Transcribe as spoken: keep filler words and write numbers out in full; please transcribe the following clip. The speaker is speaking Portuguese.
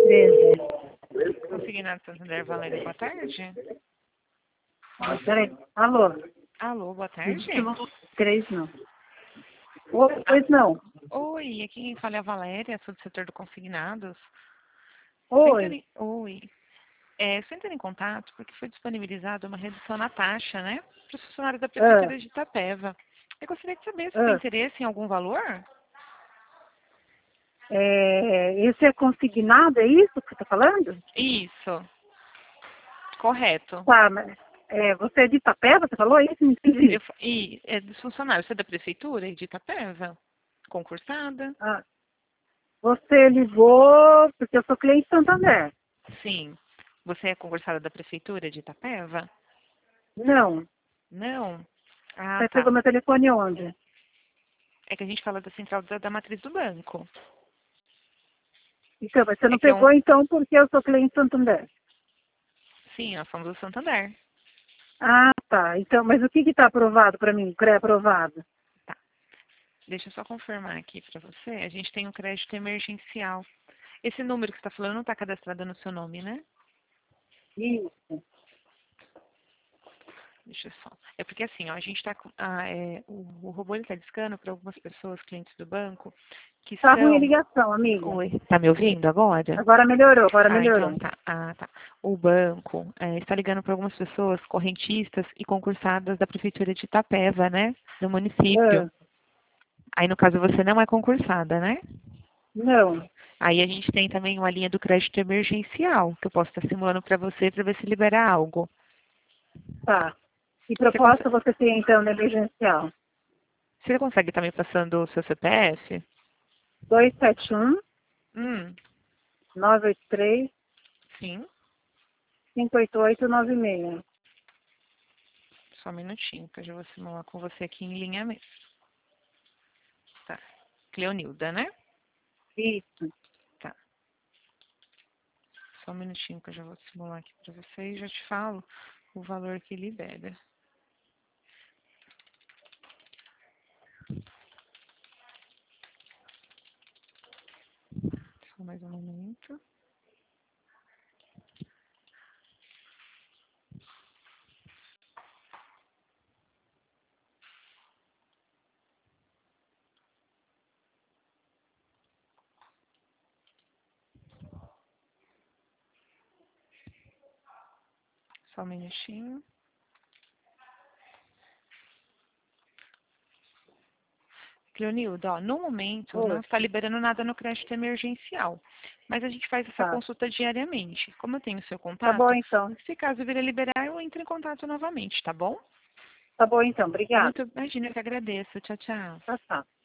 treze. Consignado Santander, Valéria, boa tarde. Ah, peraí. Alô? Alô, boa tarde. Três não. Oi, pois não. Oi, aqui quem fala é a Valéria, sou do setor do Consignados. Oi. Estou entrando em- Oi. É, estou entrando em contato porque foi disponibilizada uma redução na taxa, né? Para os funcionários da Ah, Prefeitura de Itapeva. Eu gostaria de saber se tem ah. interesse em algum valor? É, esse é consignado, é isso que você está falando? Isso, correto. Tá, mas é, você é de Itapeva, você falou isso? Não entendi. Eu, fa- e é dos funcionários, você é da Prefeitura de Itapeva? Concursada? Ah, você ligou porque eu sou cliente Santander. Sim. Você é concursada da Prefeitura de Itapeva? Não. Não? Ah, Você tá. pegou meu telefone onde? É que a gente fala da central da, da matriz do banco. Então, mas você É não que é um... pegou então porque eu sou cliente Santander. Sim, nós somos do Santander. Ah, tá. Então, mas o que está aprovado para mim? Pré-aprovado? Tá. Deixa eu só confirmar aqui para você. A gente tem um crédito emergencial. Esse número que você está falando não está cadastrado no seu nome, né? Isso. Deixa eu só. É porque assim, ó, a gente está com. Ah, é, o, o robô está discando para algumas pessoas, clientes do banco, que Tá ruim a são. ligação, amiga. Oi, tá me ouvindo agora? Agora melhorou, agora Ah, então melhorou. tá. Ah, tá. O banco é, está ligando para algumas pessoas correntistas e concursadas da Prefeitura de Itapeva, né? Do município. Ah, Aí, no caso, você não é concursada, né? não. Aí a gente tem também uma linha do crédito emergencial, que eu posso estar simulando para você para ver se libera algo. Tá. Que Você consegue, proposta você tem então na emergencial? você consegue estar me passando o seu C P F? dois sete um, Hum, nove oito três, sim. cinco oito oito nove seis. Só um minutinho, que eu já vou simular com você aqui em linha mesmo. Tá. Cleonilda, né? Isso. Tá. Só um minutinho que eu já vou simular aqui para você e já te falo o valor que libera. Só mais um momento. Só um minutinho. Cleonilda, ó, no momento não Oi. está liberando nada no crédito emergencial, mas a gente faz essa Tá. consulta diariamente. Como eu tenho o seu Tá bom contato, então. se caso vir a liberar, eu entro em contato novamente, tá bom? Tá bom então. Obrigada. Muito, imagina, eu que agradeço. Tchau, tchau. Tá, tá.